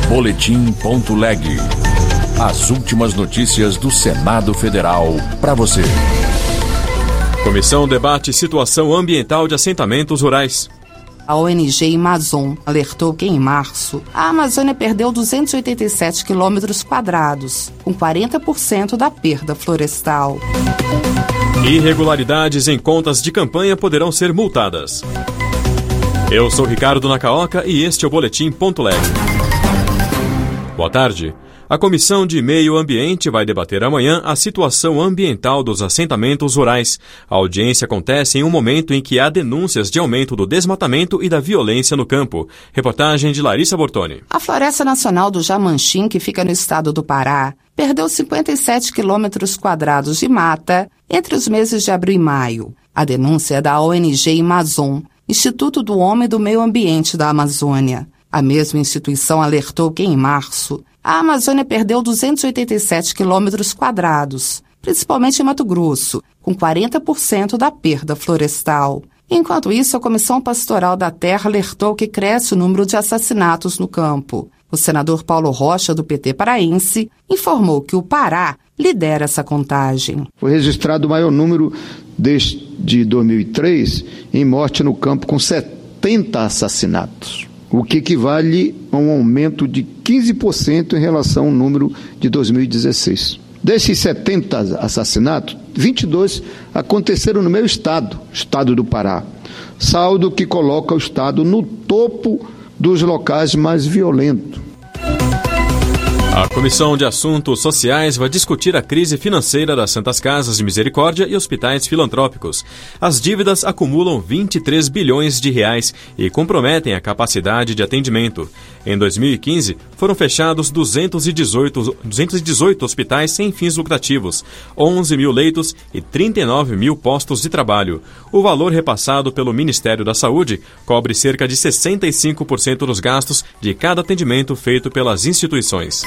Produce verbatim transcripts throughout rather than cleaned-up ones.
Boletim.leg. As últimas notícias do Senado Federal para você. Comissão debate situação ambiental de assentamentos rurais. A O N G Amazon alertou que, em março, a Amazônia perdeu duzentos e oitenta e sete quilômetros quadrados, com quarenta por cento da perda florestal. Irregularidades em contas de campanha poderão ser multadas. Eu sou Ricardo Nakaoka e este é o Boletim.leg. Boa tarde. A Comissão de Meio Ambiente vai debater amanhã a situação ambiental dos assentamentos rurais. A audiência acontece em um momento em que há denúncias de aumento do desmatamento e da violência no campo. Reportagem de Larissa Bortoni. A Floresta Nacional do Jamanchim, que fica no estado do Pará, perdeu cinquenta e sete quilômetros quadrados de mata entre os meses de abril e maio. A denúncia é da O N G Amazon, Instituto do Homem e do Meio Ambiente da Amazônia. A mesma instituição alertou que, em março, a Amazônia perdeu duzentos e oitenta e sete quilômetros quadrados, principalmente em Mato Grosso, com quarenta por cento da perda florestal. Enquanto isso, a Comissão Pastoral da Terra alertou que cresce o número de assassinatos no campo. O senador Paulo Rocha, do P T paraense, informou que o Pará lidera essa contagem. Foi registrado o maior número desde dois mil e três em morte no campo, com setenta assassinatos, o que equivale a um aumento de quinze por cento em relação ao número de dois mil e dezesseis. Desses setenta assassinatos, vinte e dois aconteceram no meu estado, estado do Pará, saldo que coloca o estado no topo dos locais mais violentos. A Comissão de Assuntos Sociais vai discutir a crise financeira das Santas Casas de Misericórdia e hospitais filantrópicos. As dívidas acumulam vinte e três bilhões de reais e comprometem a capacidade de atendimento. Em dois mil e quinze, foram fechados duzentos e dezoito, duzentos e dezoito hospitais sem fins lucrativos, onze mil leitos e trinta e nove mil postos de trabalho. O valor repassado pelo Ministério da Saúde cobre cerca de sessenta e cinco por cento dos gastos de cada atendimento feito pelas instituições.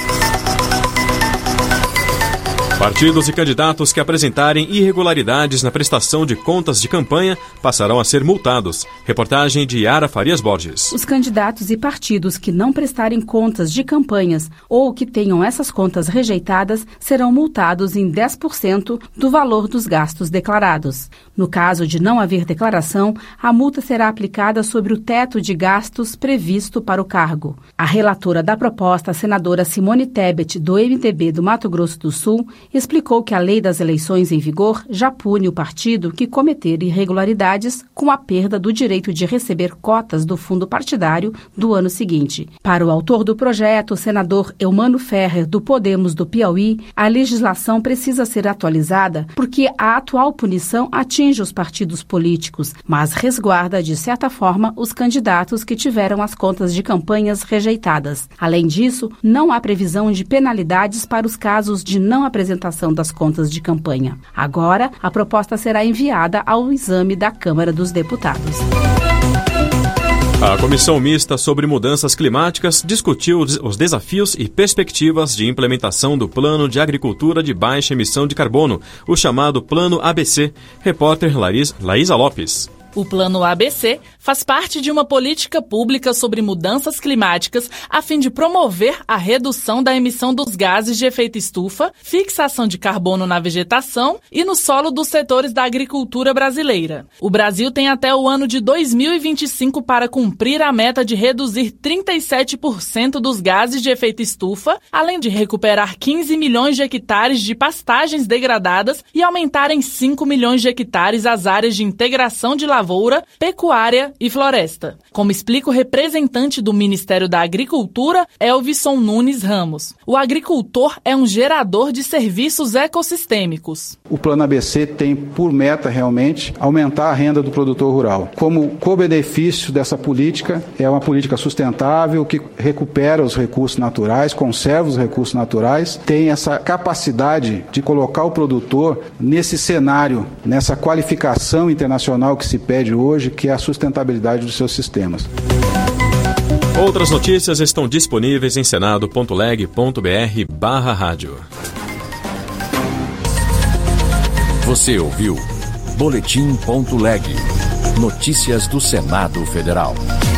Partidos e candidatos que apresentarem irregularidades na prestação de contas de campanha passarão a ser multados. Reportagem de Yara Farias Borges. Os candidatos e partidos que não prestarem contas de campanhas ou que tenham essas contas rejeitadas serão multados em dez por cento do valor dos gastos declarados. No caso de não haver declaração, a multa será aplicada sobre o teto de gastos previsto para o cargo. A relatora da proposta, a senadora Simone Tebet, do M D B do Mato Grosso do Sul, explicou que a lei das eleições em vigor já pune o partido que cometer irregularidades com a perda do direito de receber cotas do fundo partidário do ano seguinte. Para o autor do projeto, o senador Eumano Ferrer, do Podemos do Piauí, a legislação precisa ser atualizada porque a atual punição atinge os partidos políticos, mas resguarda, de certa forma, os candidatos que tiveram as contas de campanhas rejeitadas. Além disso, não há previsão de penalidades para os casos de não apresentação das contas de campanha. Agora, a proposta será enviada ao exame da Câmara dos Deputados. A Comissão Mista sobre Mudanças Climáticas discutiu os desafios e perspectivas de implementação do Plano de Agricultura de Baixa Emissão de Carbono, o chamado Plano A B C. Repórter Laís, Laísa Lopes. O Plano A B C faz parte de uma política pública sobre mudanças climáticas a fim de promover a redução da emissão dos gases de efeito estufa, fixação de carbono na vegetação e no solo dos setores da agricultura brasileira. O Brasil tem até o ano de dois mil e vinte e cinco para cumprir a meta de reduzir trinta e sete por cento dos gases de efeito estufa, além de recuperar quinze milhões de hectares de pastagens degradadas e aumentar em cinco milhões de hectares as áreas de integração de lavoura, pecuária e floresta. Como explica o representante do Ministério da Agricultura, Elvisson Nunes Ramos. O agricultor é um gerador de serviços ecossistêmicos. O Plano A B C tem por meta realmente aumentar a renda do produtor rural. Como co-benefício dessa política, é uma política sustentável que recupera os recursos naturais, conserva os recursos naturais, tem essa capacidade de colocar o produtor nesse cenário, nessa qualificação internacional que se pede hoje, que é a sustentabilidade dos seus sistemas. Outras notícias estão disponíveis em senado.leg.br barra rádio. Você ouviu Boletim.leg. Notícias do Senado Federal.